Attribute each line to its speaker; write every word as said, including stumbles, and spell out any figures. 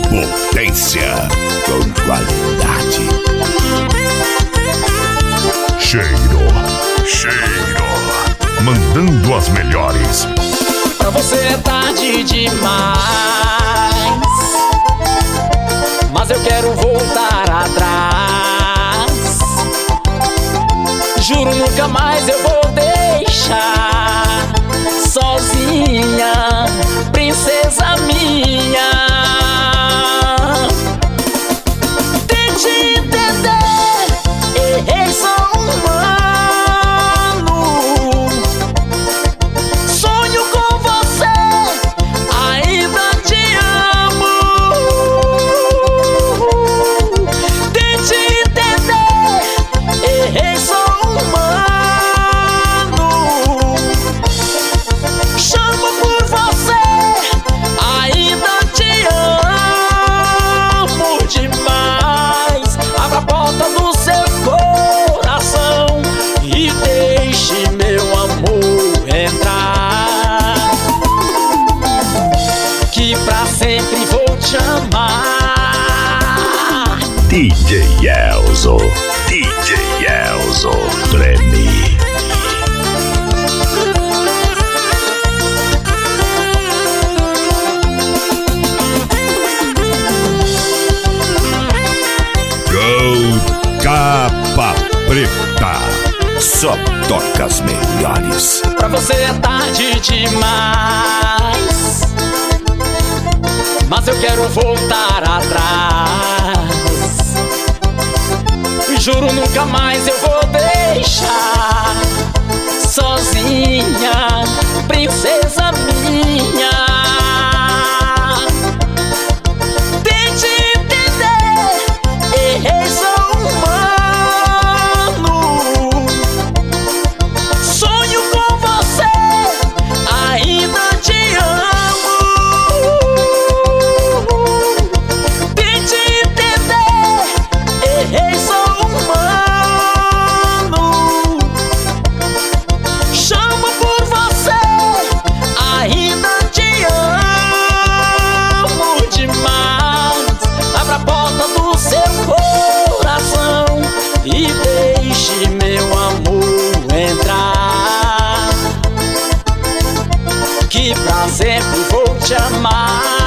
Speaker 1: Potência com qualidade.
Speaker 2: Cheiro, cheiro, mandando as melhores.
Speaker 3: Pra você é tarde demais, mas eu quero voltar atrás. Juro, nunca mais eu vou deixar sozinha, princesa minha. Tente entender, errei, sou humano. Sonho com você, ainda te amo. Tente entender, errei, sou humano. Chamo por você, ainda te amo demais. Abra a porta do seu coração e deixe meu amor entrar, que pra sempre vou te amar.
Speaker 1: D J Elzo, D J Elzo, treme. Gold Capa Preta, só toca as melhores.
Speaker 3: Pra você é tarde demais, mas eu quero voltar atrás. Juro, nunca mais eu vou deixar sozinha, princesa minha. Tente entender, errei, sou humano. Sonho com você, ainda te amo. Tente entender, errei, sou humano. Chamo por você, ainda te amo demais. Abra a porta do seu coração e deixe meu amor entrar, que pra sempre vou te amar.